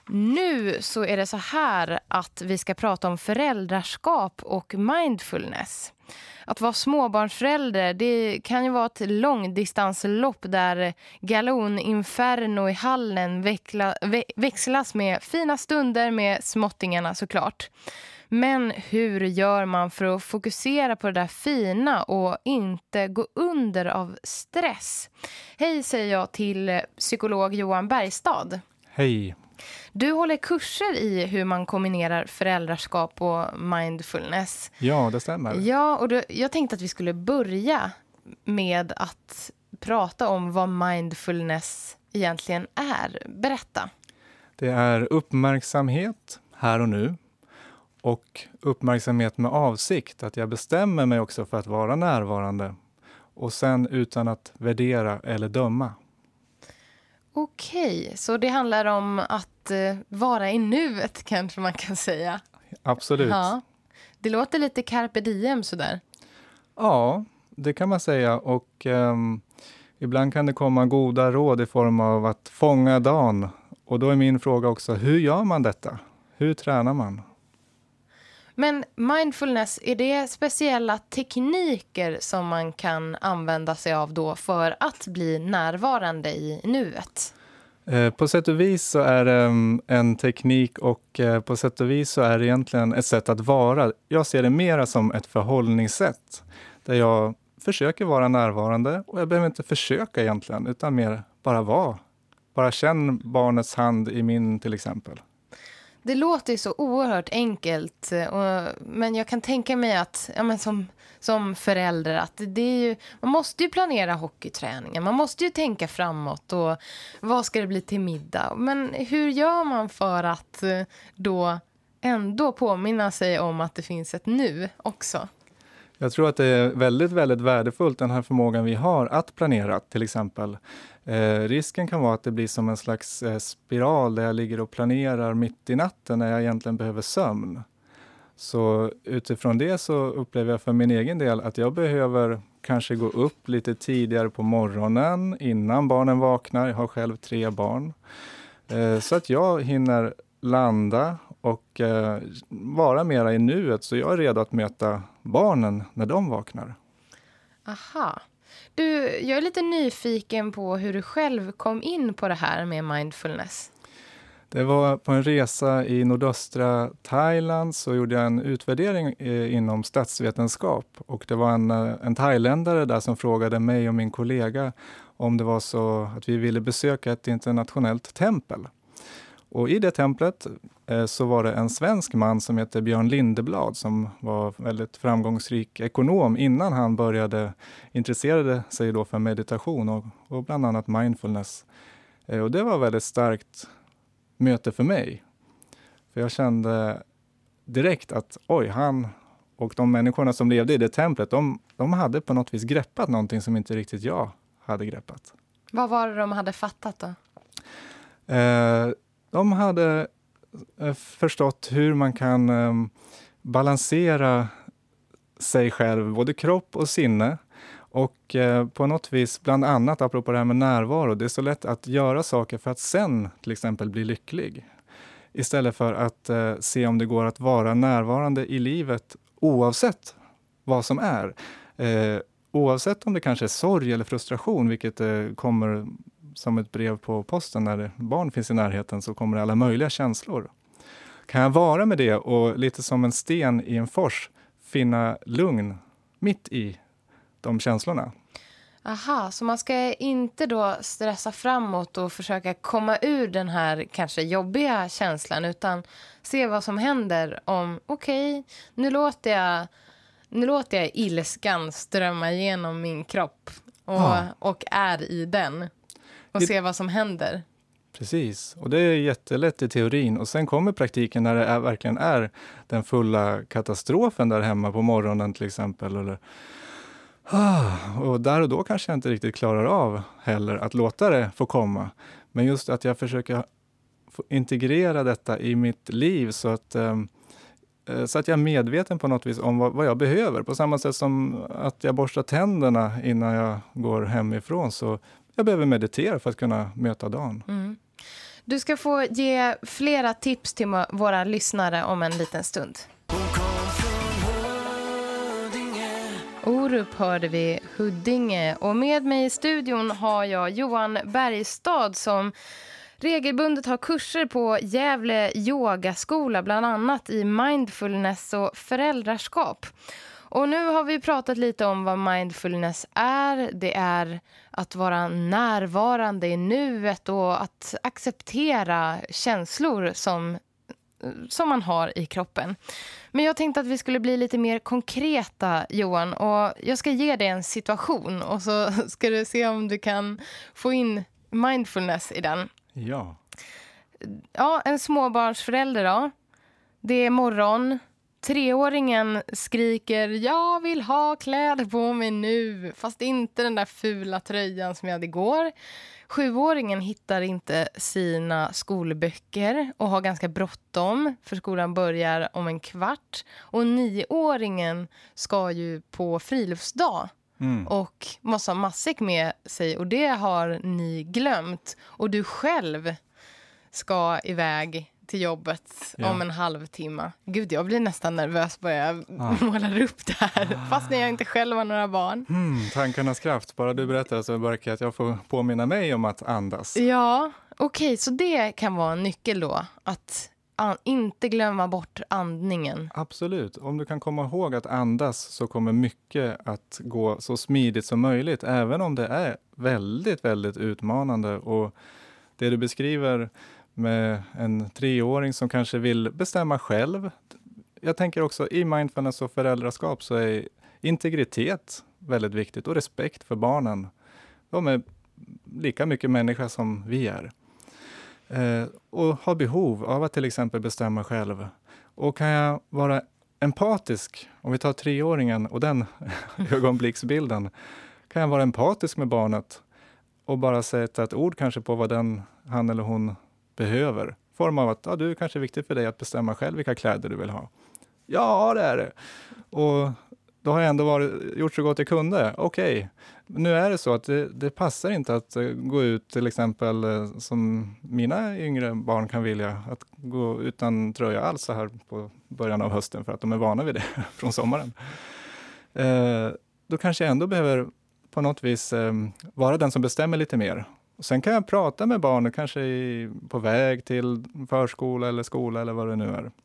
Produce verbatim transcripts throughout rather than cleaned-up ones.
Nu så är det så här att vi ska prata om föräldraskap och mindfulness. Att vara småbarnsförälder, det kan ju vara ett långdistanslopp där galon inferno i hallen växla, vä, växlas med fina stunder med småttingarna såklart. Men hur gör man för att fokusera på det där fina och inte gå under av stress? Hej säger jag till psykolog Johan Bergstad. Hej. Du håller kurser i hur man kombinerar föräldraskap och mindfulness. Ja, det stämmer. Ja, och då, jag tänkte att vi skulle börja med att prata om vad mindfulness egentligen är. Berätta. Det är uppmärksamhet här och nu. Och uppmärksamhet med avsikt. Att jag bestämmer mig också för att vara närvarande. Och sen utan att värdera eller döma. Okej, så det handlar om att eh, vara i nuet kanske man kan säga. Absolut. Ja, det låter lite carpe diem sådär. Ja, det kan man säga. Och um, ibland kan det komma goda råd i form av att fånga dagen. Och då är min fråga också, hur gör man detta? Hur tränar man? Men mindfulness, är det speciella tekniker som man kan använda sig av då för att bli närvarande i nuet? Eh, på sätt och vis så är det um, en teknik och eh, på sätt och vis så är det egentligen ett sätt att vara. Jag ser det mera som ett förhållningssätt där jag försöker vara närvarande och jag behöver inte försöka egentligen utan mer bara vara. Bara känn barnets hand i min till exempel. Det låter ju så oerhört enkelt, och, men jag kan tänka mig att ja, men som, som förälder att det är ju, man måste ju planera hockeyträningen, man måste ju tänka framåt och vad ska det bli till middag. Men hur gör man för att då ändå påminna sig om att det finns ett nu också? Jag tror att det är väldigt, väldigt värdefullt den här förmågan vi har att planera till exempel. Eh, risken kan vara att det blir som en slags eh, spiral där jag ligger och planerar mitt i natten när jag egentligen behöver sömn. Så utifrån det så upplever jag för min egen del att jag behöver kanske gå upp lite tidigare på morgonen innan barnen vaknar. Jag har själv tre barn. Eh, så att jag hinner landa och eh, vara mera i nuet så jag är redo att möta barnen när de vaknar. Aha. Du, jag är lite nyfiken på hur du själv kom in på det här med mindfulness. Det var på en resa i nordöstra Thailand så gjorde jag en utvärdering eh, inom statsvetenskap. Och det var en, en thailändare där som frågade mig och min kollega om det var så att vi ville besöka ett internationellt tempel. Och i det templet eh, så var det en svensk man som heter Björn Lindeblad som var väldigt framgångsrik ekonom innan han började intressera sig då för meditation och, och bland annat mindfulness. Eh, och det var väldigt starkt möte för mig. För jag kände direkt att oj, han och de människorna som levde i det templet, de, de hade på något vis greppat någonting som inte riktigt jag hade greppat. Vad var det de hade fattat då? Eh, de hade eh, förstått hur man kan eh, balansera sig själv, både kropp och sinne. Och eh, på något vis, bland annat apropå det här med närvaro, det är så lätt att göra saker för att sen till exempel bli lycklig. Istället för att eh, se om det går att vara närvarande i livet oavsett vad som är. Eh, oavsett om det kanske är sorg eller frustration, vilket eh, kommer som ett brev på posten när barn finns i närheten, så kommer det alla möjliga känslor. Kan jag vara med det och lite som en sten i en fors finna lugn mitt i de känslorna? Aha, så man ska inte då stressa framåt och försöka komma ur den här kanske jobbiga känslan, utan se vad som händer om okej, okay, nu låter jag nu låter jag ilskan strömma igenom min kropp och, ja. och är i den och det... se vad som händer. Precis, och det är jättelätt i teorin och sen kommer praktiken när det är, verkligen är den fulla katastrofen där hemma på morgonen till exempel, eller och där och då kanske jag inte riktigt klarar av heller att låta det få komma. Men just att jag försöker få integrera detta i mitt liv så att, eh, så att jag är medveten på något vis om vad, vad jag behöver. På samma sätt som att jag borstar tänderna innan jag går hemifrån, så jag behöver meditera för att kunna möta dagen. Mm. Du ska få ge flera tips till ma- våra lyssnare om en liten stund. Orup hörde vi, Huddinge. Och med mig i studion har jag Johan Bergstad som regelbundet har kurser på Gävle yogaskola, bland annat i mindfulness och föräldraskap. Och nu har vi pratat lite om vad mindfulness är. Det är att vara närvarande i nuet och att acceptera känslor som, som man har i kroppen. Men jag tänkte att vi skulle bli lite mer konkreta, Johan. Och jag ska ge dig en situation och så ska du se om du kan få in mindfulness i den. Ja. Ja, en småbarnsförälder då. Det är morgon. Treåringen skriker, jag vill ha kläder på mig nu. Fast inte den där fula tröjan som jag hade igår. Sjuåringen hittar inte sina skolböcker och har ganska bråttom. För skolan börjar om en kvart. Och nioåringen ska ju på friluftsdag. Mm. Och måste ha matsäck med sig. Och det har ni glömt. Och du själv ska iväg till jobbet ja. om en halvtimme. Gud, jag blir nästan nervös bara jag ah. målar upp det här. Fast när jag inte själv har några barn. Mm, tankarnas kraft. Bara du berättar så märker jag att jag får påminna mig om att andas. Ja, okej. Okay, så det kan vara en nyckel då. Att an- inte glömma bort andningen. Absolut. Om du kan komma ihåg att andas så kommer mycket att gå så smidigt som möjligt. Även om det är väldigt, väldigt utmanande. Och det du beskriver med en treåring som kanske vill bestämma själv. Jag tänker också i mindfulness och föräldraskap så är integritet väldigt viktigt och respekt för barnen. De är lika mycket människa som vi är. Eh, och har behov av att till exempel bestämma själv. Och kan jag vara empatisk, om vi tar treåringen och den ögonblicksbilden, kan jag vara empatisk med barnet och bara sätta ett ord kanske på vad den, han eller hon behöver. Form av att ja, du är kanske viktigt för dig att bestämma själv vilka kläder du vill ha. Ja, det är det. Och då har jag ändå varit, gjort så gott jag kunde. Okej, okay. Nu är det så att det, det passar inte att uh, gå ut till exempel uh, som mina yngre barn kan vilja. Att gå utan tröja alls så här på början av hösten för att de är vana vid det från sommaren. Uh, då kanske jag ändå behöver på något vis um, vara den som bestämmer lite mer. Och sen kan jag prata med barnen kanske i, på väg till förskola eller skola eller vad det nu är.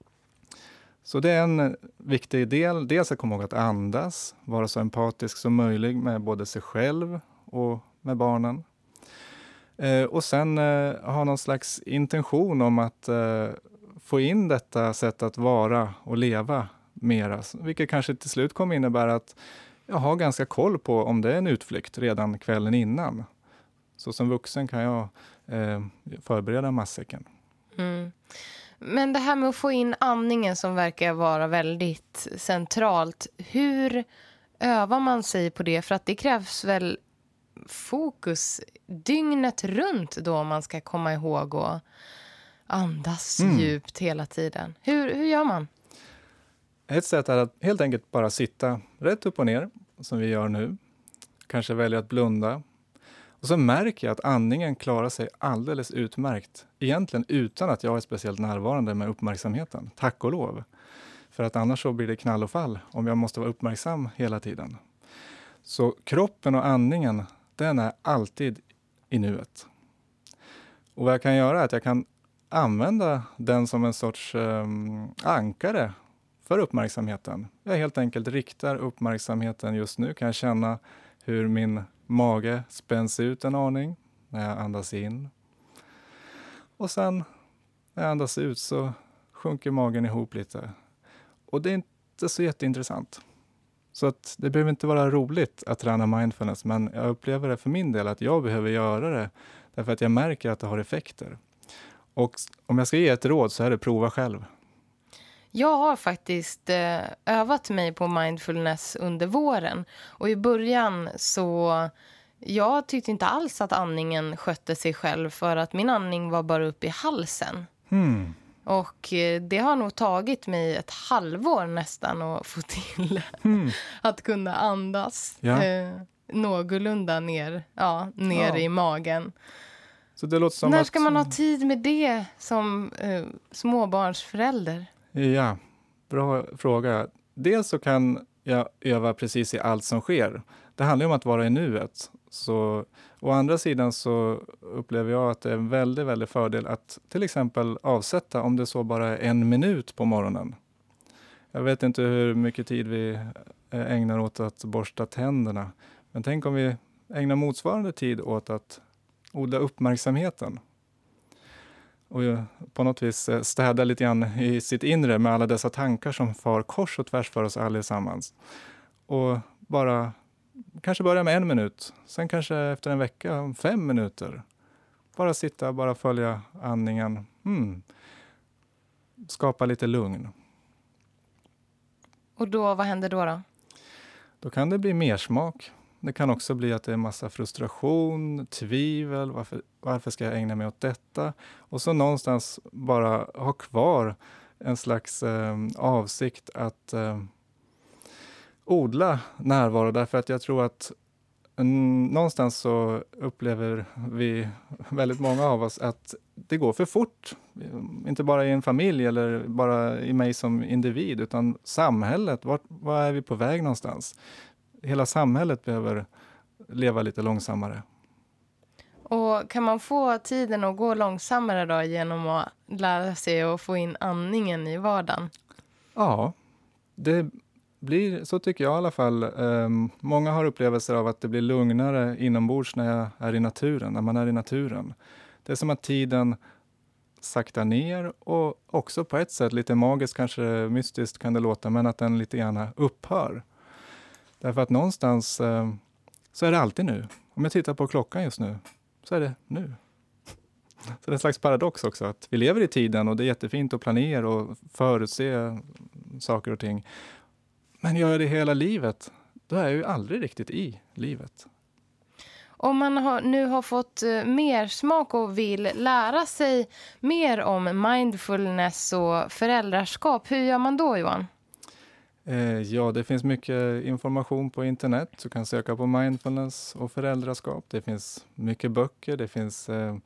Så det är en viktig del. Dels att komma ihåg att andas, vara så empatisk som möjligt med både sig själv och med barnen. Eh, och sen eh, ha någon slags intention om att eh, få in detta sätt att vara och leva mera. Vilket kanske till slut kommer innebära att jag har ganska koll på om det är en utflykt redan kvällen innan. Så som vuxen kan jag eh, förbereda matsäcken. Mm. Men det här med att få in andningen som verkar vara väldigt centralt. Hur övar man sig på det? För att det krävs väl fokus dygnet runt då om man ska komma ihåg och andas mm. djupt hela tiden. Hur, hur gör man? Ett sätt är att helt enkelt bara sitta rätt upp och ner som vi gör nu. Kanske välja att blunda. Och så märker jag att andningen klarar sig alldeles utmärkt. Egentligen utan att jag är speciellt närvarande med uppmärksamheten. Tack och lov. För att annars så blir det knall och fall om jag måste vara uppmärksam hela tiden. Så kroppen och andningen, den är alltid i nuet. Och vad jag kan göra är att jag kan använda den som en sorts um, ankare för uppmärksamheten. Jag helt enkelt riktar uppmärksamheten just nu. Kan jag känna hur min mage spänns ut en aning när jag andas in. Och sen när jag andas ut så sjunker magen ihop lite. Och det är inte så jätteintressant. Så att det behöver inte vara roligt att träna mindfulness. Men jag upplever det för min del att jag behöver göra det. Därför att jag märker att det har effekter. Och om jag ska ge ett råd så är det prova själv. Jag har faktiskt eh, övat mig på mindfulness under våren. Och i början så... Jag tyckte inte alls att andningen skötte sig själv. För att min andning var bara upp i halsen. Mm. Och eh, det har nog tagit mig ett halvår nästan att få till mm. att kunna andas. Ja. Eh, någorlunda ner, ja, ner ja. i magen. Så det låter som När att, ska man ha tid med det som eh, småbarnsförälder? Ja, bra fråga. Dels så kan jag öva precis i allt som sker. Det handlar ju om att vara i nuet. Så, å andra sidan så upplever jag att det är en väldigt, väldigt fördel att till exempel avsätta, om det så bara är en minut på morgonen. Jag vet inte hur mycket tid vi ägnar åt att borsta tänderna. Men tänk om vi ägnar motsvarande tid åt att odla uppmärksamheten. Och på något vis städa lite grann i sitt inre med alla dessa tankar som far kors och tvärs för oss allesammans. Och bara, kanske börja med en minut. Sen kanske efter en vecka, fem minuter. Bara sitta, bara följa andningen. Hmm. Skapa lite lugn. Och då, vad händer då då? Då kan det bli mer smak. Det kan också bli att det är massa frustration, tvivel. Varför, varför ska jag ägna mig åt detta? Och så någonstans bara ha kvar en slags eh, avsikt att eh, odla närvaro. Därför att jag tror att mm, någonstans så upplever vi, väldigt många av oss, att det går för fort. Inte bara i en familj eller bara i mig som individ, utan samhället. Vart, var är vi på väg någonstans? Hela samhället behöver leva lite långsammare. Och kan man få tiden att gå långsammare då genom att lära sig att få in andningen i vardagen? Ja, det blir, så tycker jag i alla fall. Um, många har upplevelser av att det blir lugnare inombords när jag är i naturen, när man är i naturen. Det är som att tiden saktar ner och också på ett sätt lite magiskt, kanske mystiskt kan det låta, men att den lite gärna upphör. Därför att någonstans eh, så är det alltid nu. Om jag tittar på klockan just nu så är det nu. Så det är en slags paradox också, att vi lever i tiden och det är jättefint att planera och förutse saker och ting. Men gör jag det hela livet, då är jag ju aldrig riktigt i livet. Om man har, nu har fått uh, mer smak och vill lära sig mer om mindfulness och föräldraskap, hur gör man då, Johan? Eh, ja, det finns mycket information på internet. Du kan söka på mindfulness och föräldraskap. Det finns mycket böcker, det finns eh,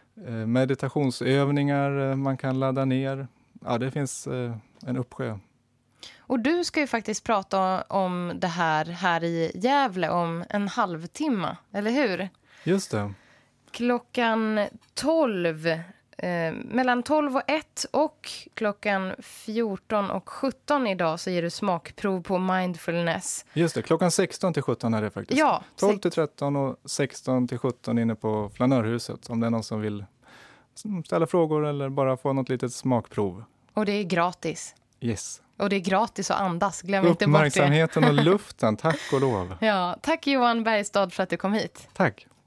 meditationsövningar man kan ladda ner. Ja, det finns eh, en uppsjö. Och du ska ju faktiskt prata om det här här i Gävle om en halvtimme, eller hur? Just det. Klockan tolv, eh, mellan tolv och ett och klockan fjorton och sjutton idag så ger du smakprov på mindfulness. Just det, klockan sexton till sjutton är det faktiskt. Ja. tolv till tretton och sexton till sjutton inne på Flanörhuset, om det är någon som vill ställa frågor eller bara få något litet smakprov. Och det är gratis. Yes. Och det är gratis att andas, glöm inte bort det. Uppmärksamheten och luften, tack och lov. Ja, tack Johan Bergstad för att du kom hit. Tack.